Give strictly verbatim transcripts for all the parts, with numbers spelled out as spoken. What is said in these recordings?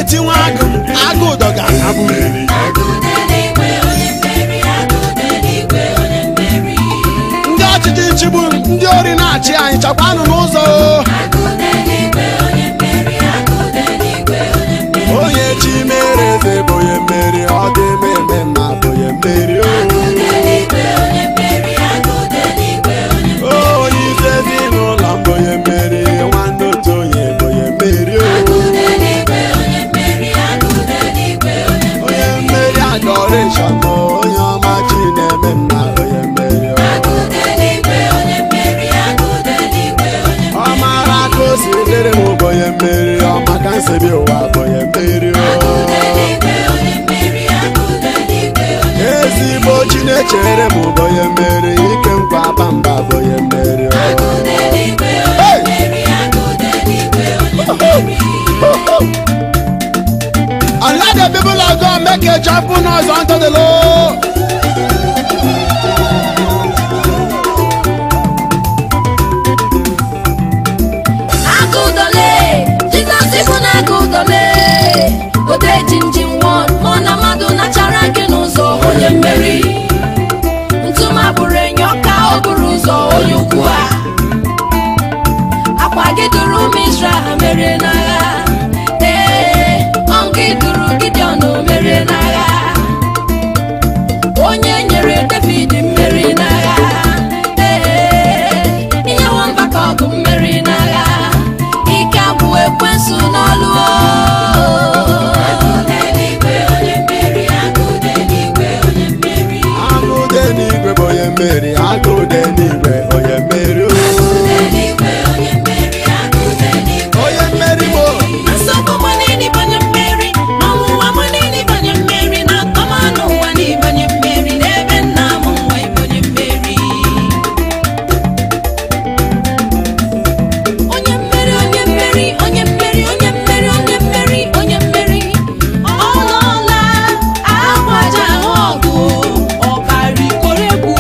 eti nwa agụ agụ ụdọ ga-abụ ndị ọchịchị nchigbu ndị ori na-achị anyị chakwanụ n'ụzọ onye chi mere eze bụ onye mmeri ọ dị mmemme ma bụ onye mmeri onye isi ezinụlọ m bụ onye mmeri nwanne otu onye bụ onye mmeri onye mmeri adoration onye ọma chi na-eme mma onye mmeri ọ mara ka o si dịrị m bụ onye mmeri ọ maka nsebi ụwa bụ onye mmeri ezigbo chi na-echere m bụ onye mmeri ike nkwa bamba bụ onye mmeri and let the people of God make a joyful noise unto the Lord. Agudole, Jesus even agudole. Ode jinjin one, mona maduna charake nuzo onye mmeri. Ntuma bure nyoka oburuzo oyukwa. Akwa giduru misra mere na ya. Eh, ongi duru Gideon mere na ya. Onye nyere David mere na ya. Eh, inye wamba kogu mere na ya. Ike abụ ekwensu n'ọlụ. Mary, I go there anywhere, oh yeah, Mary, oh yeah, Mary, oh. So come on, anybody, Mary. No woman, anybody, Mary. Now come on, no one, anybody, Mary. Never now, anybody, Mary. Oh yeah, Mary, oh yeah, Mary, oh yeah, Mary, oh yeah, Mary, oh yeah, Mary, oh yeah, Mary. Oh la, I watch a hog, oh carry korebu.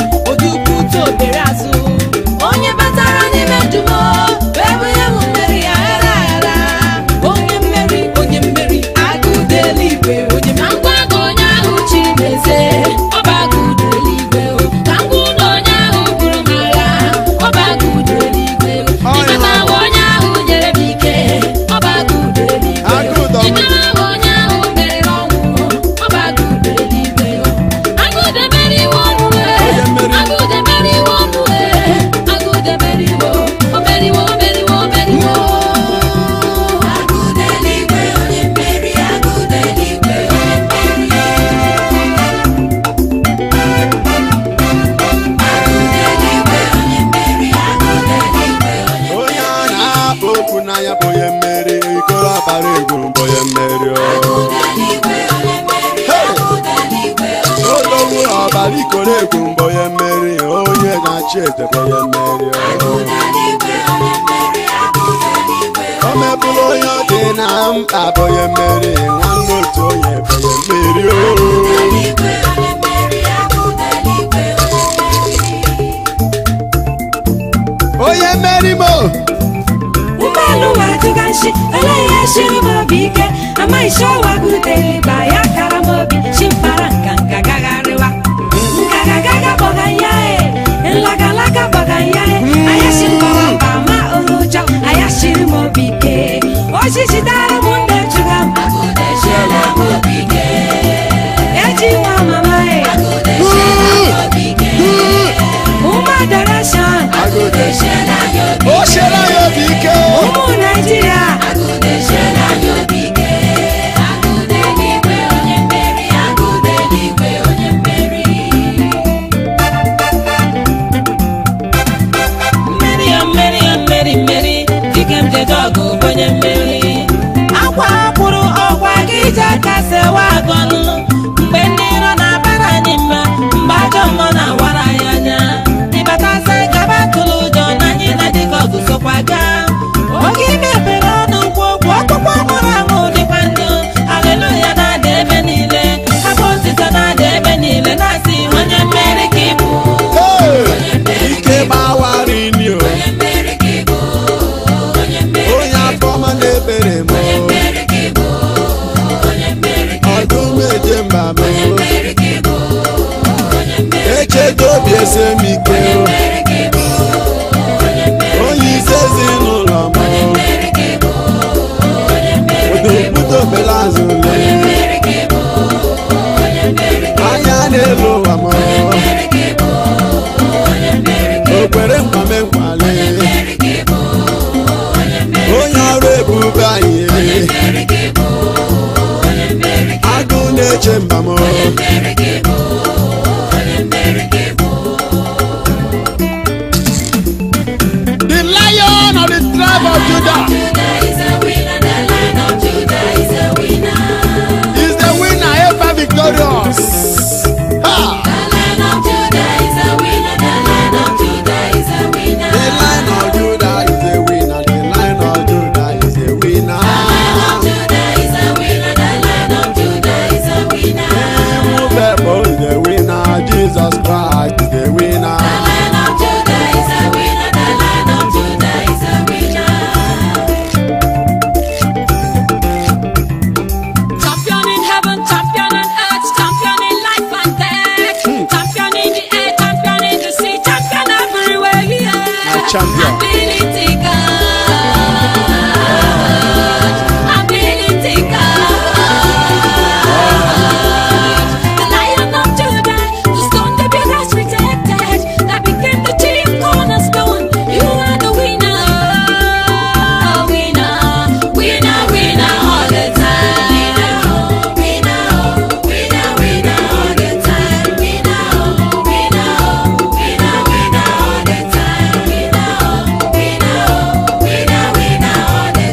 Onye batara n'ime njumo, ebe ya mụ mmeri ya era era. Onye mmeri, onye mmeri, agụ deligwe. Onye ma ngwa agụ onye ahụ Chineze, ọba agụ deligwe. Ka ngwa ụlọ onye ahụ bụrụ m agha, ọba agụ deligwe. Ịmata onye ahụ nyere m ike, ọba agụ deligwe. Ịmara onye ahụ meriri ọnwụ, ọba agụ deligwe. Agụ debere iwe ọnụ, agụ debere iwe ọnụ. Omebulu onye dị na mkpa bụ onye mmeri nwanne otu onye bụ onye mmeri onye mmeri mo ụgbọelu wajigashi eleghị eshiri m obi ike amaghịcha wagudeli ba ya kara m obi chimpara nka nka gagharịwa nkagagaga kpọga ya e nlagalaga kpọga ya e ayashi mkpọwa mba ma oluja ayashiri m obi ike ochichitara m ndị chụga m eji nwa mama e ụmụ adoration o shela ya obi ike ụmụ Naịjirịa m echeta obi ese m ike onye isi ezinụlọ m odokwute obele azụ anya n'elu ụwa m okwere nkwame nkwale onye ọrụ ebube anyị agụ na-eche mba m the lion of the tribe of Judah is the winner ever victorious. Ha! The lion of Judah is a winner. The lion of Judah is a winner. Immovable is the winner. Jesus Christ is the winner. Champion in heaven, champion on earth, champion in life and death, champion in the air, champion in the sea, champion everywhere. Yeah. My champion. Ability God, ability God. The Lion of Judah, the stone the builders rejected, that became the chief cornerstone. You are the winner, winner, winner, winner all the time. Winner, winner, winner all the time. Winner, winner, winner, winner all the time. Winner, winner, winner, winner all the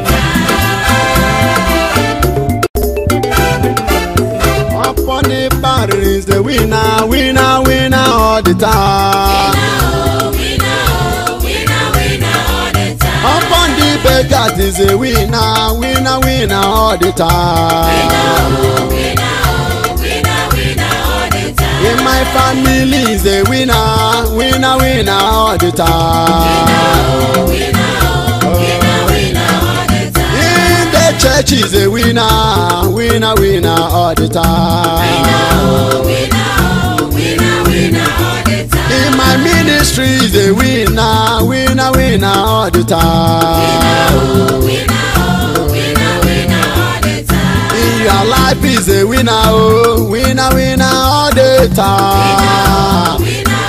time. Upon the battle is the winner, winner, winner all the time. Upon the beggars is a winner, winner, winner all the time. In my family is a winner, winner, winner all the time. In the church is a winner, winner, winner all the time. In my ministry is a winner, winner, winner all the time. In your life is a winner, oh, winner, winner all the time.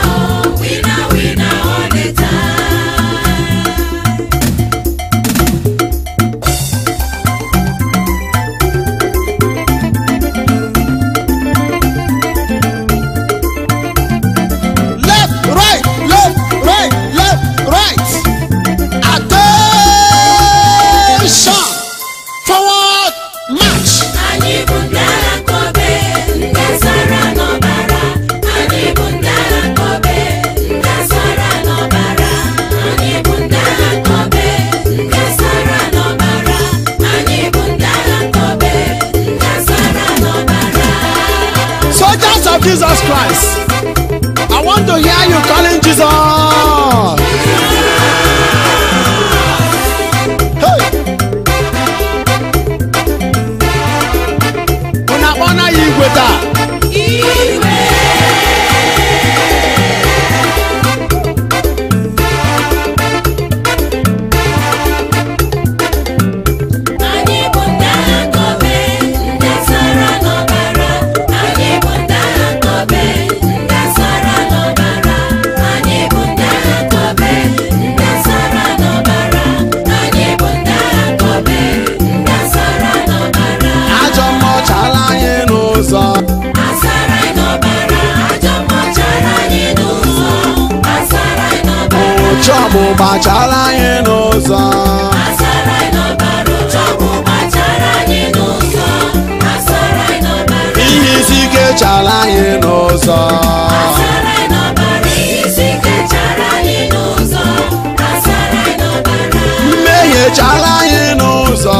Left, right, left, right, left, right. Attention! Forward, march! Soldiers of Jesus Christ, I want to hear you calling Jesus. Hey! Una bona igweta. Ajọ mmụọ chala anyị n'ụzọ. Ụchụ ọgbụgba chala anyị n'ụzọ. Ihe isi ike chala anyị n'ụzọ. Mmehie chala anyị n'ụzọ.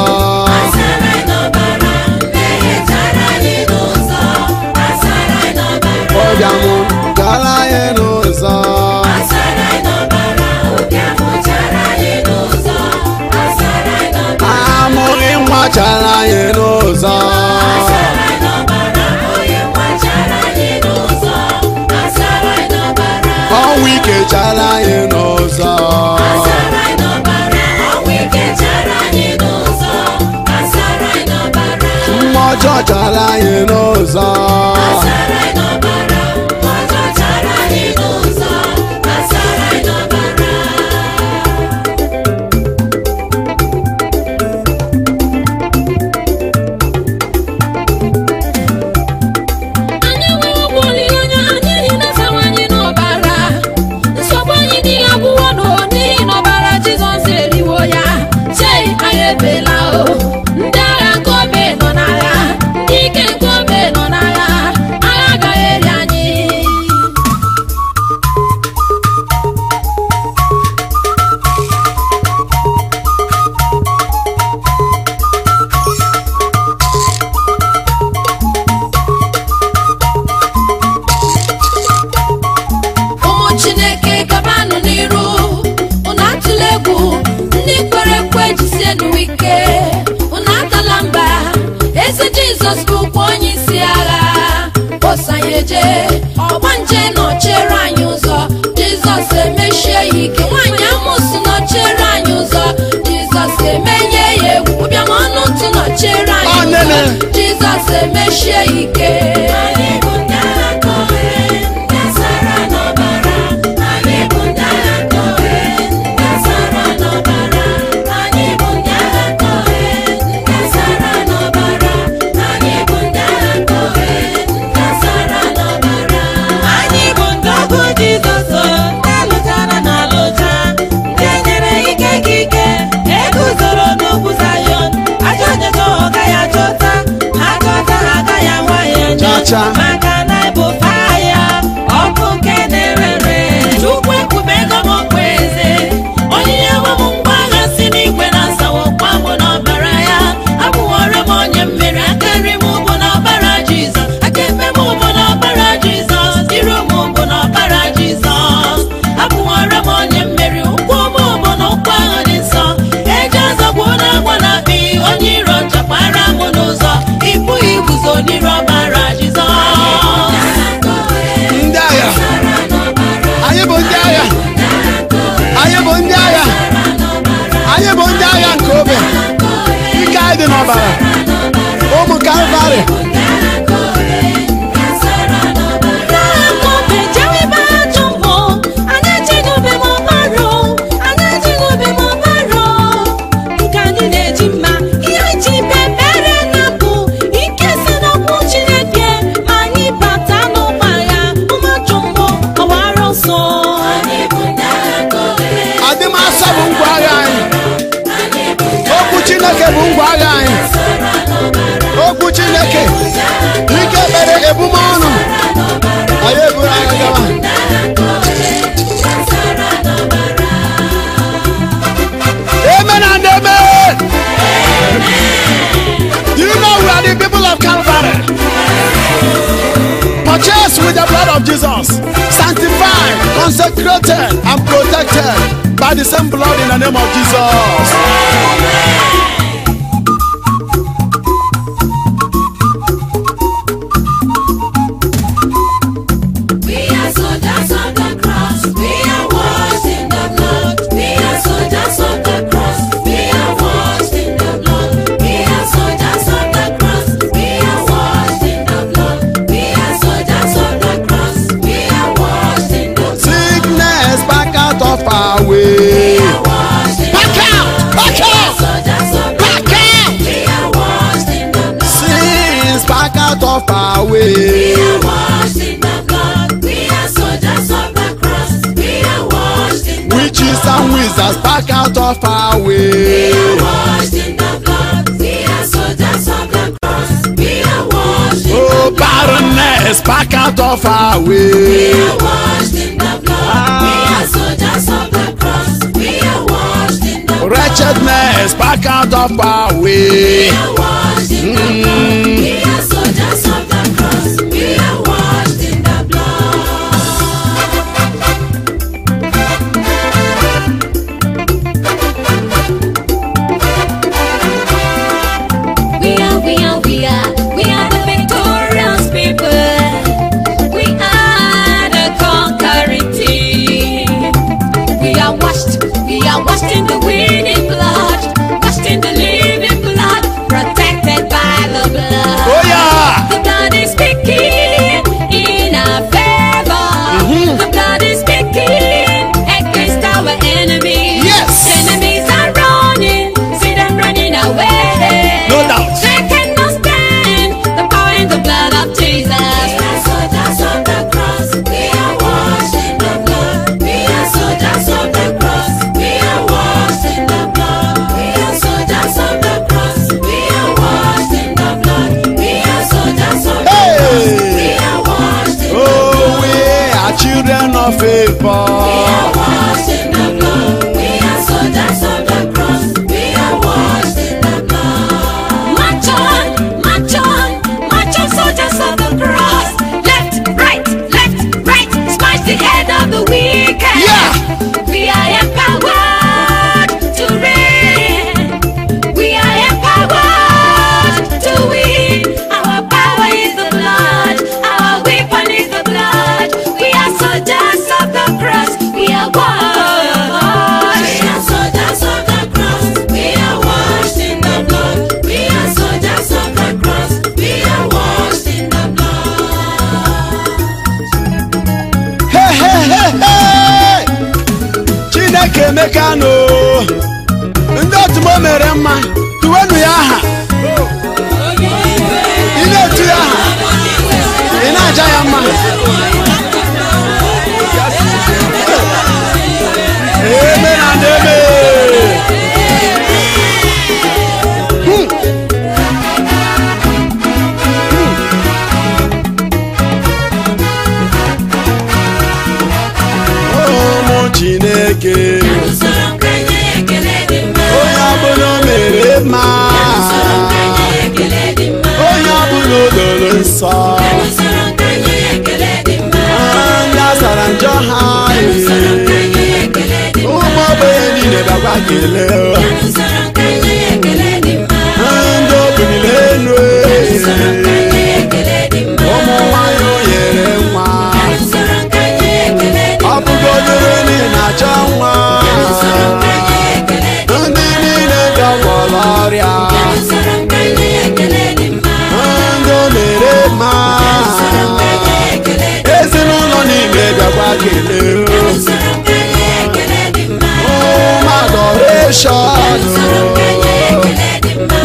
Ụbịam chala anyị n'ụzọ. Amụghị nwa chala anyị n'ụzọ. ọjọọ chara anyị n'ụzọ. Asara anyị n'ọbara, ọjọọ chara anyị n'ụzọ. Asara anyị n'ọbara. Anyị enweghị ọgwụ olileanya n'ihi na asawa anyị n'ọbara. Nsogbu anyị n'ihi agwụwo nọ n'ihi na ọbara Jizọs eriwo ya. Chei, anyị ebela o. Ndị agha nke obe nọ n'agha, ndị ike nke obe nọ n'agha. Agha agaghị eri anyị. Ụmụ Chineke gabanụ n'iru, unu atụla egwu. Ndị kwere ekwe jisienụ ike, unu atala mba. Eze Jizọs bụkwa onye isi agha. Osa ya eje, ọgbanje nọchere anyị ụzọ. Jizọs emechie ya ike. Nwaanyị amụsụ nọchere anyị ụzọ. Jizọs emenye ya egwu. Ụbịam ọnụ ntụ nọchere anyị Ọ, ụzọ. nene. Jizọs emechie ya ike. Anyị bụ ndị agha nke obe, ndị asara n'ọbara. Anyị bụ ndị agha nke obe, ndị asara n'ọbara. Anyị bụ ndị agha nke obe, ndị asara n'ọbara. Anyị bụ ndị agha nke obe, ndị asara n'ọbara. Anyị bụ ndị ọgụ Jizọs, ndị alụjara na alụja, ndị enyere ike ka ike, eguzoro n'ugwu Zayọn. Ajọ onye ọ gaghị achọta, achọta ha agaghị ahụ ya anya. Chacha. Maka na ịbụ faya, ọkụ nke na-erere. Chukwu ekwubego m okpu eze, onyinye nwe m ngwa agha si n'igwe na-asawokwa mụ n'ọbara ya. Abụwara m onye mmeri, aka nri m bụ n'ọbara Jizọs, aka ekpe m bụ n'ọbara Jizọs, iru m bụ n'ọbara Jizọs. Abụwara m onye mmeri, ụkwụ m bụ n'ụkwụ agha dị nsọ. Eji azọgbu na-agwa na akpị, onye iro chakwara m n'ụzọ. Ị pụghị iguzo n'iru ọbara Jizọs. Ndị agha, anyị bụ ndị agha, anyị bụ ndị agha, anyị bụ ndị agha nke obe. Ike anyị dị n'ọbara, ụmụ Kalvarị. Adịmasọ bụ ngwa agha anyị. Okwu Chineke bụ ngwa agha anyị. Okwu Chineke, ike mere ebume ọnụ. Anyị eburu agha gawa. Amen and amen. Do you know we are the people of Calvary? Purchased with the blood of Jesus, sanctified, consecrated, and protected by the same blood in the name of Jesus. We are soldiers of the cross. We are washed in the blood. We are soldiers of the cross. We are washed in the blood. We are soldiers of the cross. We are washed in the blood. We are soldiers of the cross. We are washed in the blood. Sickness back out of our way. Back out! Back out! Back out! Sins back out of our way. Witches and wizards back out of our way. Oh, barrenness back out of our way. Wretchedness back out of our way. Mm. Washed in the winning blood, washed in the living blood, protected by the blood. your favor. We are washed in the blood. We are soldiers of the cross. We are washed in the blood. March on, march on, march on, soldiers of the cross. Left, right, left, right. Smash the head of the wicked. Yeah. We are empowered to reign. We are empowered to win. Our power is the blood. Our weapon is the blood. We are soldiers of the cross. We are washed. We are soldiers of the cross. We are washed in the blood. We are soldiers of the cross. We are washed in the blood. Hey, hey, hey, hey! Chineke mekano. Ndị otu m o mere mma, tuwenu ya aha. Ị na-etu ya aha, ị na-aja ya mma. Amen and amen. Hmm. Ụmụ Chineke, Usoro nkanye ekele dị mma. onye ọbụla o mere mma, Usoro nkanye ekele dị mma. onye ọbụla o doro nsọ, Usoro nkanye ekele dị mma. ndị asara njọ ha, Usoro nkanye ekele dị mma. ụmụ ogbenye niile bịakwa kelee, Usoro nkanye ekele dị mma. ndị obilile elu, Usoro nkanye ekele dị mma. ụmụ nwanyị o nyere nwa, Usoro nkanye ekele dị ọ mma. bụgodoro ndị na-achọ nwa, Usoro nkanye ekele dị mma. ndị niile dọgbọrọ ọrịa, Usoro nkanye ekele dị mma. ndị o mere mma, Usoro nkanye ekele dị mma. ezinụlọ niile bịakwa kelee, Usoro nkanye ekele dị mma. ụmụ adoration. Usoro nkanye ekele dị mma.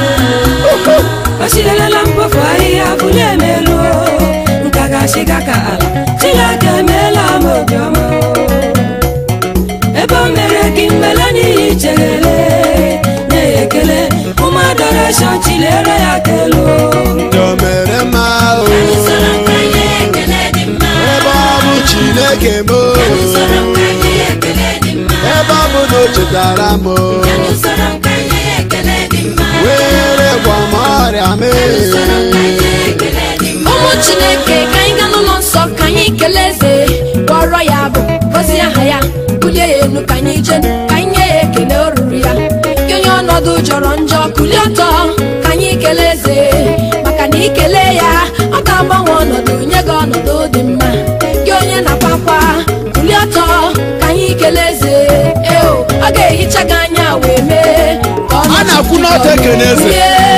Oshilela mpofu ahịhịa bụli emelu nka ga-ashiga ka ala Chineke emeela m obiọma ebe o mere gị mmele n'ihi icheghele nye ya ekele ụmụ adoration chilere ya kelu Ndị o mere mma o, Usoro nkanye ekele dị mma. ebe ọ bụ Chineke m o, Usoro nkanye ekele dị mma. ebe ọ bụ na o chetara m o, Usoro nkanye ekele dị mma. were gwa m ọrịa m. Usoro nkanye ekele dị mma. Ụmụ Chineke ka anyị gaa n'ụlọ nsọ ka anyị kelee eze kpọrọ ya bụ gọzie aha ya bulie ya elu ka anyị jee ka anyị nye ya ekele o ruru ya gị onye ọnọdụ jọrọ njọ kulie ọtọ ka anyị kelee eze maka na ikele ya ọ ga-agbanwe ọnọdụ nye gị ọnọdụ dị mma gị onye na-akwa akwa kulie ọtọ ka anyị kelee eze eo ọ ga-ehicha gị anya wee mee ka ọ A na-akwụ n'ọtọ ekele eze.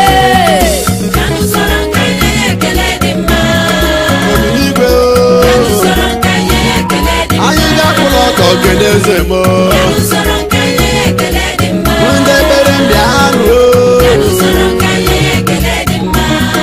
Usoro nkanye ekele dị mma. Obiligwe o, Usoro nkanye ekele dị mma. anyị ga-akwụla ọtọ kelee eze m o, Usoro nkanye ekele dị mma. ndị ekpere mbịa anụ o. Usoro nkanye ekele dị mma.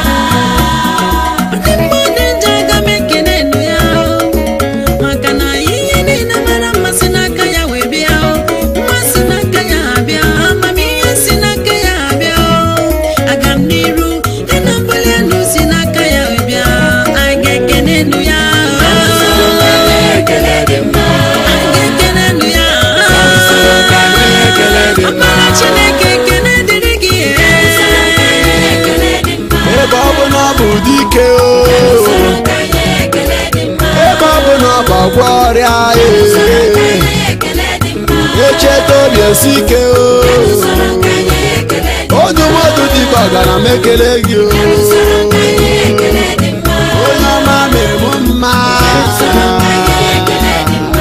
Ndị mmadụ nje aga m ekele enu ya maka na ihe niile mara mmasị n'aka ya wee bịa mmasị n'aka ya abịa amamihe si n'aka ya abịa aga m n'iru ịna mbuli elu si n'aka ya wee bịa anyị ga-ekele enu ya Usoro nkanye ekele dị mma. anyị ga-ekele enu ya Ekele dị mma. Amara Chineke ekele dịrị gị Usoro nkanye ekele dị mma. ebe ọ bụ na ọ bụ dike o, Usoro nkanye ekele dị mma. ebe ọ bụ na ọ bụ ọgwọ ọrịa Usoro e, nkanye ekele dị mma. echeta obi esi ike o, Usoro nkanye ekele dị mma. onye mmadụ dịka ọgara m ekele gị o, Usoro nkanye ekele dị mma. onye ọma na-emu mma. Usoro nkanye ekele dị mma.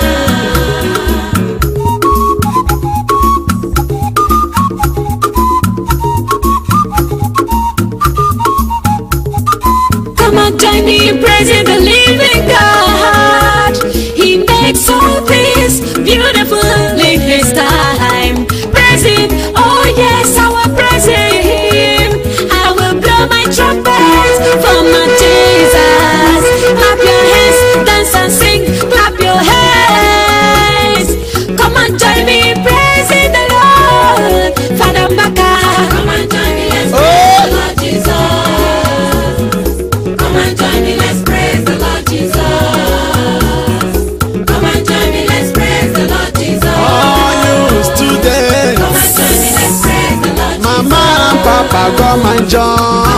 Come and join me in praising the living God. He makes all things beautiful in His time. Praise Him, oh yes, I will praise Him. I will blow my trumpet for my Jesus. Clap your hands, dance and sing. Clap your hands. Come and join me in praising the Lord. Father Mbaka. Come and join me, let's Oh. praise the Lord Jesus. Come and join me, let's praise the Lord Jesus. ma njọ